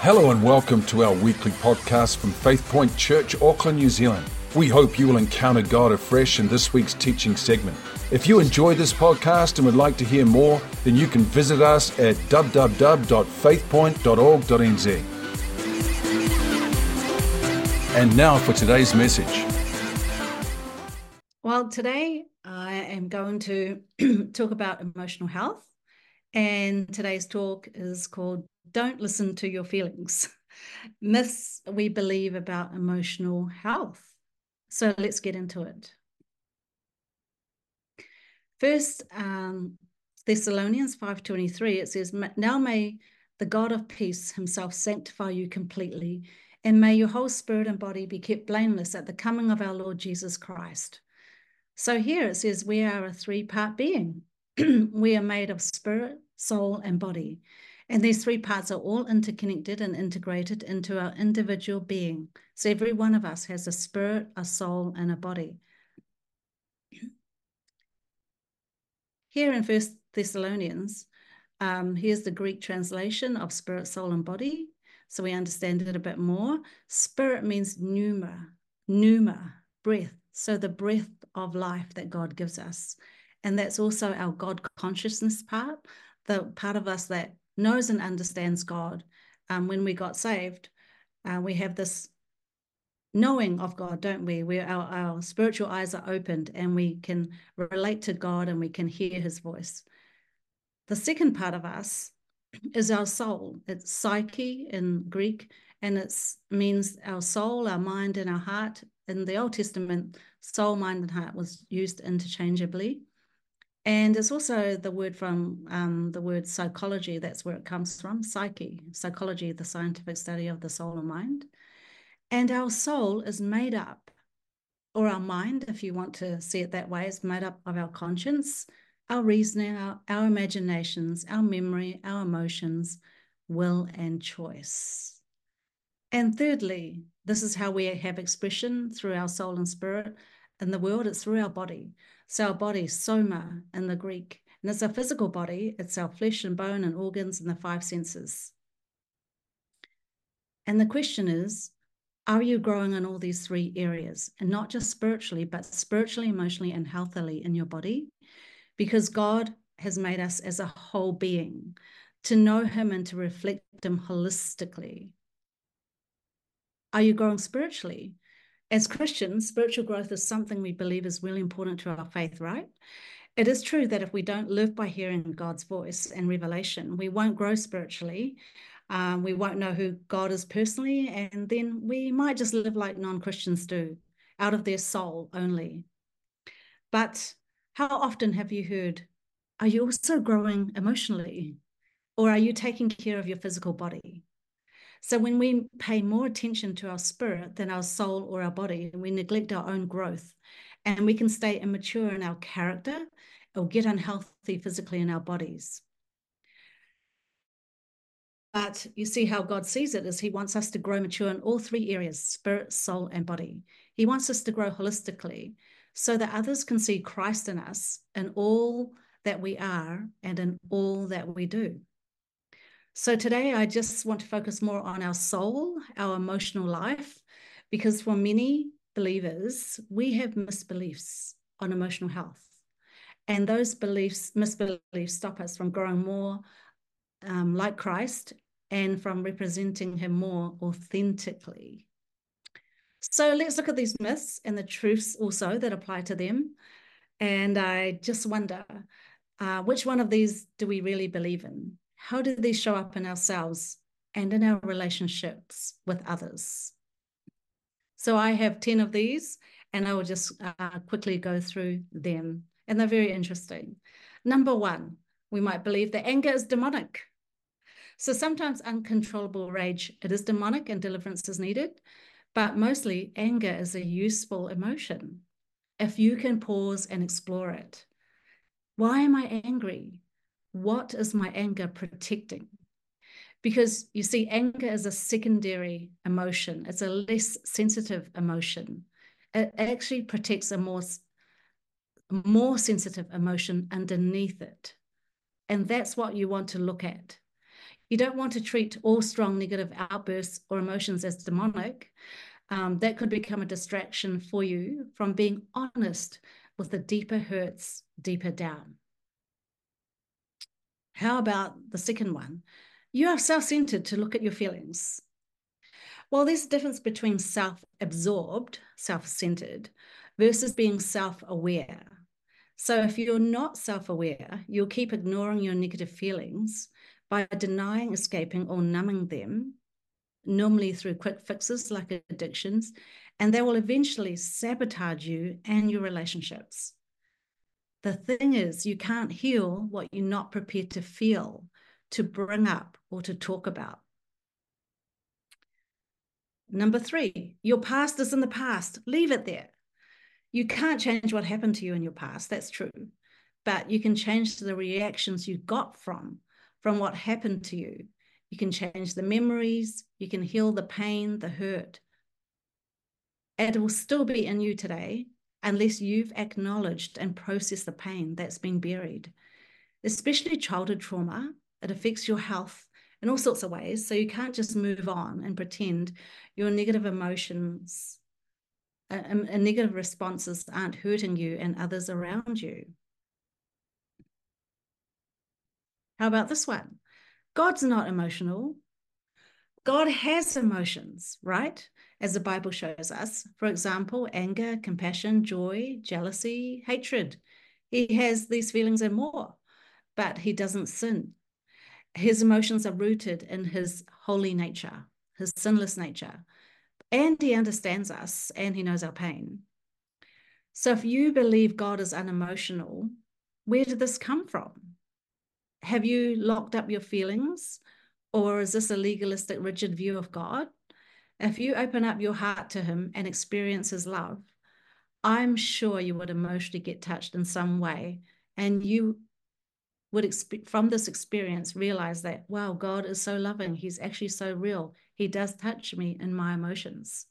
Hello and welcome to our weekly podcast from Faith Point Church, Auckland, New Zealand. We hope you will encounter God afresh in this week's teaching segment. If you enjoy this podcast and would like to hear more, then you can visit us at www.faithpoint.org.nz. And now for today's message. Well, today I am going to talk about emotional health, and today's talk is called Don't Listen to Your Feelings. Myths we believe about emotional health. So let's get into it. First, Thessalonians 5:23, it says, "Now may the God of peace himself sanctify you completely, and may your whole spirit and body be kept blameless at the coming of our Lord Jesus Christ." So here it says we are a three-part being. We are made of spirit, soul, and body. And these three parts are all interconnected and integrated into our individual being. So every one of us has a spirit, a soul, and a body. Here in 1 Thessalonians, here's the Greek translation of spirit, soul, and body. So we understand it a bit more. Spirit means pneuma, breath. So the breath of life that God gives us. And that's also our God consciousness part, the part of us that knows and understands God. When we got saved, we have this knowing of God, don't we? Where our spiritual eyes are opened and we can relate to God and we can hear his voice. The second part of us is our soul. It's psyche in Greek, and it means our soul, our mind, and our heart. In the Old Testament, soul, mind, and heart was used interchangeably. And it's also the word from the word psychology. That's where it comes from, psyche, psychology, the scientific study of the soul and mind. And our soul is made up, or our mind, if you want to see it that way, is made up of our conscience, our reasoning, our imaginations, our memory, our emotions, will, and choice. And thirdly, this is how we have expression through our soul and spirit in the world. It's through our body. So our body, soma in the Greek, and it's our physical body. It's our flesh and bone and organs and the five senses. And the question is, are you growing in all these three areas? And not just spiritually, but spiritually, emotionally, and healthily in your body? Because God has made us as a whole being to know him and to reflect him holistically. Are you growing spiritually? As Christians, spiritual growth is something we believe is really important to our faith, right? It is true that if we don't live by hearing God's voice and revelation, we won't grow spiritually. We won't know who God is personally, and then we might just live like non-Christians do, out of their soul only. But how often have you heard, are you also growing emotionally? Or are you taking care of your physical body? So when we pay more attention to our spirit than our soul or our body, we neglect our own growth, and we can stay immature in our character or get unhealthy physically in our bodies. But you see how God sees it is he wants us to grow mature in all three areas, spirit, soul, and body. He wants us to grow holistically so that others can see Christ in us in all that we are and in all that we do. So today I just want to focus more on our soul, our emotional life, because for many believers, we have misbeliefs on emotional health. And those misbeliefs stop us from growing more like Christ and from representing him more authentically. So let's look at these myths and the truths also that apply to them. And I just wonder, which one of these do we really believe in? How do these show up in ourselves and in our relationships with others? So I have 10 of these, and I will just quickly go through them. And they're very interesting. Number one, we might believe that anger is demonic. So sometimes uncontrollable rage, it is demonic and deliverance is needed, but mostly anger is a useful emotion if you can pause and explore it. Why am I angry? What is my anger protecting? Because you see, anger is a secondary emotion. It's a less sensitive emotion. It actually protects a more sensitive emotion underneath it. And that's what you want to look at. You don't want to treat all strong negative outbursts or emotions as demonic. That could become a distraction for you from being honest with the deeper hurts deeper down. How about the second one? You are self-centered to look at your feelings. Well, there's a difference between self-absorbed, self-centered, versus being self-aware. So if you're not self-aware, you'll keep ignoring your negative feelings by denying, escaping, or numbing them, normally through quick fixes like addictions, and they will eventually sabotage you and your relationships. The thing is, you can't heal what you're not prepared to feel, to bring up, or to talk about. Number 3, your past is in the past. Leave it there. You can't change what happened to you in your past. That's true. But you can change the reactions you got from what happened to you. You can change the memories. You can heal the pain, the hurt. And it will still be in you today unless you've acknowledged and processed the pain that's been buried. Especially childhood trauma, it affects your health in all sorts of ways. So you can't just move on and pretend your negative emotions and negative responses aren't hurting you and others around you. How about this one? God's not emotional. God has emotions, right? As the Bible shows us. For example, anger, compassion, joy, jealousy, hatred. He has these feelings and more, but he doesn't sin. His emotions are rooted in his holy nature, his sinless nature. And he understands us and he knows our pain. So if you believe God is unemotional, where did this come from? Have you locked up your feelings? Or is this a legalistic, rigid view of God? If you open up your heart to him and experience his love, I'm sure you would emotionally get touched in some way. And you would, from this experience, realize that, wow, God is so loving. He's actually so real. He does touch me in my emotions.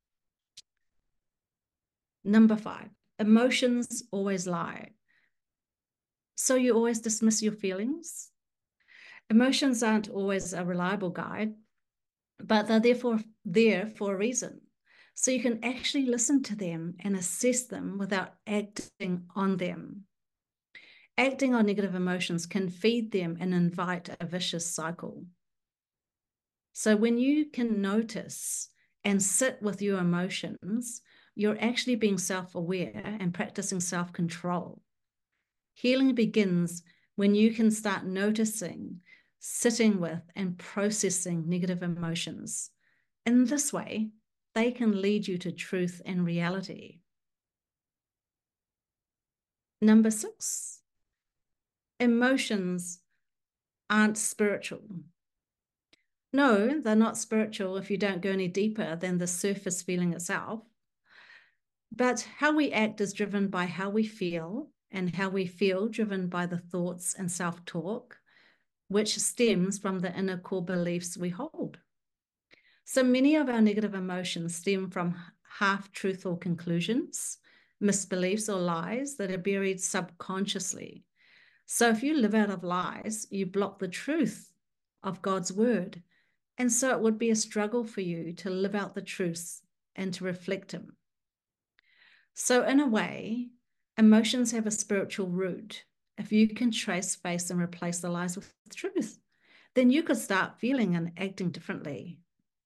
Number 5, emotions always lie. So you always dismiss your feelings? Emotions aren't always a reliable guide, but they're therefore there for a reason. So you can actually listen to them and assess them without acting on them. Acting on negative emotions can feed them and invite a vicious cycle. So when you can notice and sit with your emotions, you're actually being self-aware and practicing self-control. Healing begins when you can start noticing, sitting with, and processing negative emotions. In this way, they can lead you to truth and reality. Number 6, emotions aren't spiritual. No, they're not spiritual if you don't go any deeper than the surface feeling itself. But how we act is driven by how we feel, and how we feel driven by the thoughts and self-talk, which stems from the inner core beliefs we hold. So many of our negative emotions stem from half-truthful conclusions, misbeliefs, or lies that are buried subconsciously. So if you live out of lies, you block the truth of God's word. And so it would be a struggle for you to live out the truths and to reflect him. So in a way, emotions have a spiritual root. If you can trace, face, and replace the lies with truth, then you could start feeling and acting differently.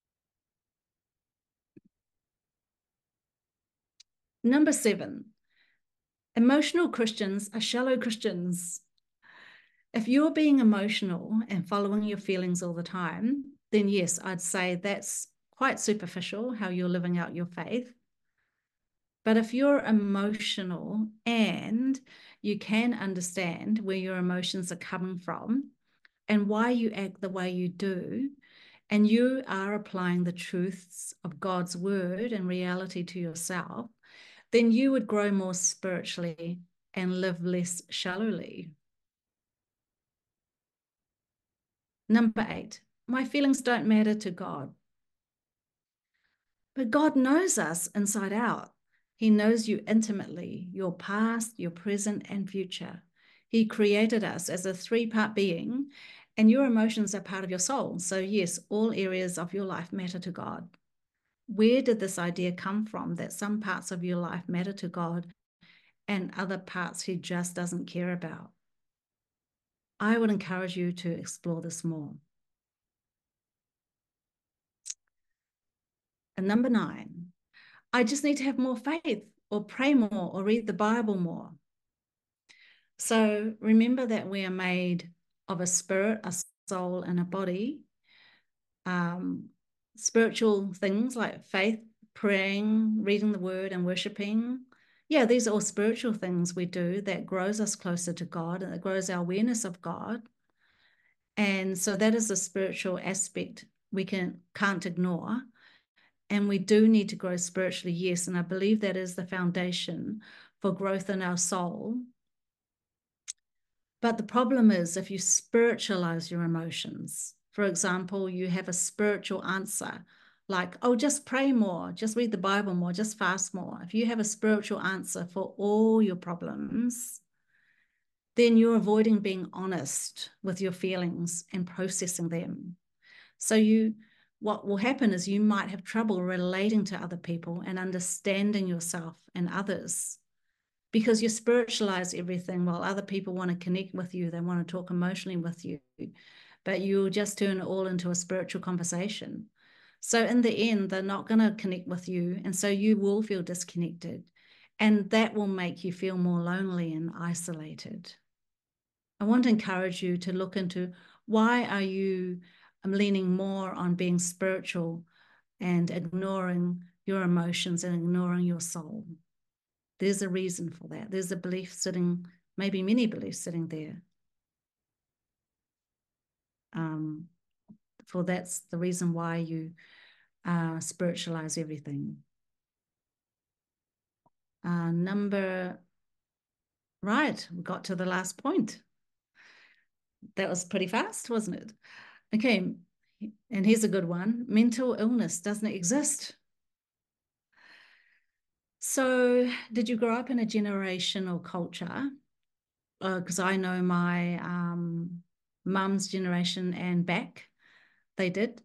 Number 7, emotional Christians are shallow Christians. If you're being emotional and following your feelings all the time, then yes, I'd say that's quite superficial, how you're living out your faith. But if you're emotional and you can understand where your emotions are coming from and why you act the way you do, and you are applying the truths of God's word and reality to yourself, then you would grow more spiritually and live less shallowly. Number 8, my feelings don't matter to God. But God knows us inside out. He knows you intimately, your past, your present, and future. He created us as a 3-part being, And your emotions are part of your soul. So yes, all areas of your life matter to God. Where did this idea come from that some parts of your life matter to God and other parts he just doesn't care about? I would encourage you to explore this more. And number 9, I just need to have more faith or pray more or read the Bible more. So remember that we are made of a spirit, a soul, and a body. Spiritual things like faith, praying, reading the word, and worshiping. Yeah, these are all spiritual things we do that grows us closer to God and that grows our awareness of God. And so that is a spiritual aspect we can't ignore. And we do need to grow spiritually, yes. And I believe that is the foundation for growth in our soul. But the problem is if you spiritualize your emotions, for example, you have a spiritual answer like, oh, just pray more, just read the Bible more, just fast more. If you have a spiritual answer for all your problems, then you're avoiding being honest with your feelings and processing them. So what will happen is you might have trouble relating to other people and understanding yourself and others because you spiritualize everything while other people want to connect with you. They want to talk emotionally with you, but you'll just turn it all into a spiritual conversation. So in the end, they're not going to connect with you. And so you will feel disconnected. And that will make you feel more lonely and isolated. I want to encourage you to look into why are you leaning more on being spiritual and ignoring your emotions and ignoring your soul. There's a reason for that. There's a belief sitting, maybe many beliefs sitting there. For that's the reason why you spiritualize everything. Right, we got to the last point. That was pretty fast, wasn't it? Okay, and here's a good one. Mental illness doesn't exist. So did you grow up in a generational culture? Because I know my mum's generation and back, they did.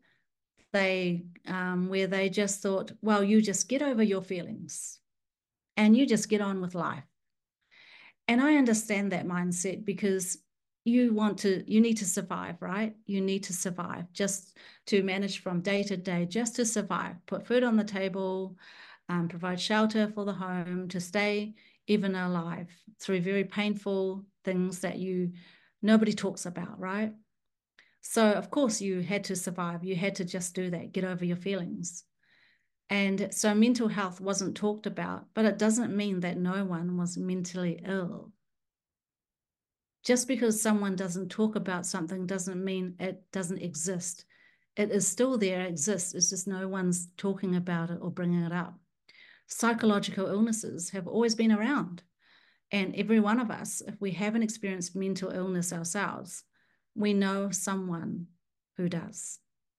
Where they just thought, well, you just get over your feelings and you just get on with life. And I understand that mindset because you need to survive, right? You need to survive just to manage from day to day, just to survive, put food on the table, provide shelter for the home, to stay even alive through very painful things that nobody talks about, right? So of course you had to survive. You had to just do that, get over your feelings. And so mental health wasn't talked about, but it doesn't mean that no one was mentally ill. Just because someone doesn't talk about something doesn't mean it doesn't exist. It is still there, it exists. It's just no one's talking about it or bringing it up. Psychological illnesses have always been around. And every one of us, if we haven't experienced mental illness ourselves, we know someone who does.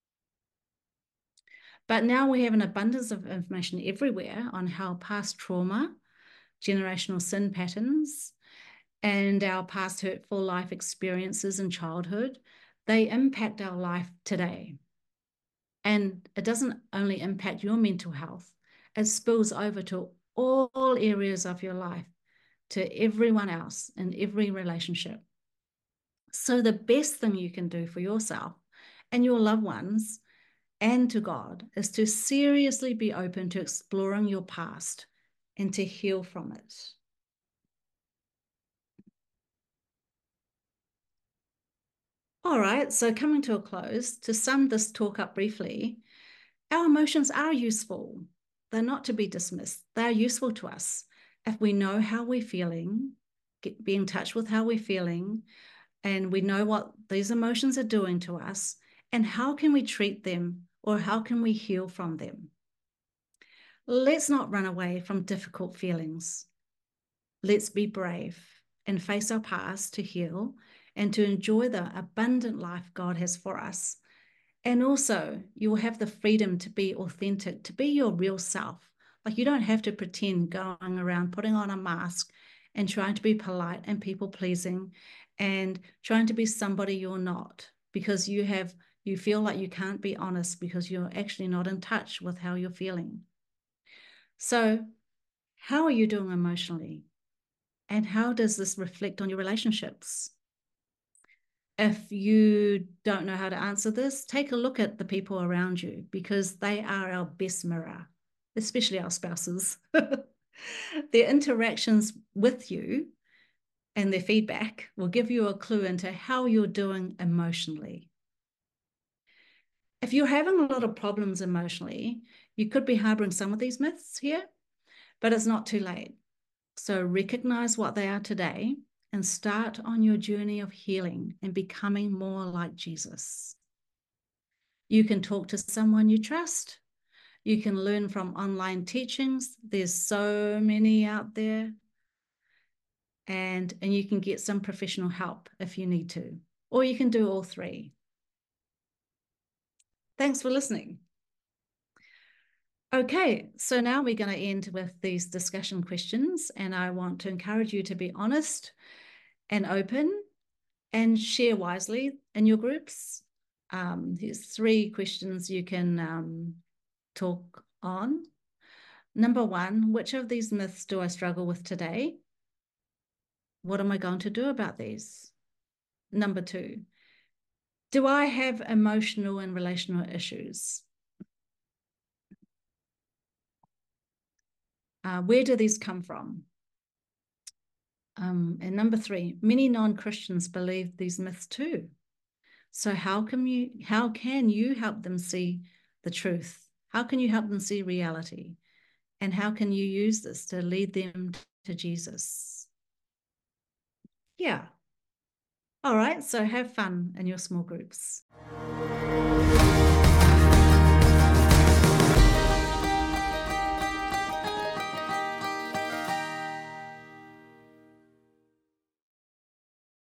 But now we have an abundance of information everywhere on how past trauma, generational sin patterns, and our past hurtful life experiences in childhood, they impact our life today. And it doesn't only impact your mental health, it spills over to all areas of your life, to everyone else in every relationship. So the best thing you can do for yourself and your loved ones and to God is to seriously be open to exploring your past and to heal from it. All right, so coming to a close, to sum this talk up briefly, our emotions are useful. They're not to be dismissed. They're useful to us. If we know how we're feeling, be in touch with how we're feeling, and we know what these emotions are doing to us, and how can we treat them or how can we heal from them? Let's not run away from difficult feelings. Let's be brave and face our past to heal and to enjoy the abundant life God has for us. And also, you will have the freedom to be authentic, to be your real self. Like you don't have to pretend going around putting on a mask and trying to be polite and people pleasing and trying to be somebody you're not. because you feel like you can't be honest because you're actually not in touch with how you're feeling. So how are you doing emotionally? And how does this reflect on your relationships? If you don't know how to answer this, take a look at the people around you, because they are our best mirror, especially our spouses. Their interactions with you and their feedback will give you a clue into how you're doing emotionally. If you're having a lot of problems emotionally, you could be harboring some of these myths here, but it's not too late. So recognize what they are today and start on your journey of healing and becoming more like Jesus. You can talk to someone you trust. You can learn from online teachings. There's so many out there. And you can get some professional help if you need to, or you can do all three. Thanks for listening. Okay, so now we're going to end with these discussion questions, and I want to encourage you to be honest and open and share wisely in your groups. Here's 3 questions you can talk on. Number 1, which of these myths do I struggle with today? What am I going to do about these? Number 2, do I have emotional and relational issues? Where do these come from? And number 3, many non-Christians believe these myths too. So how can you help them see the truth? How can you help them see reality? And how can you use this to lead them to Jesus? Yeah. All right, so have fun in your small groups.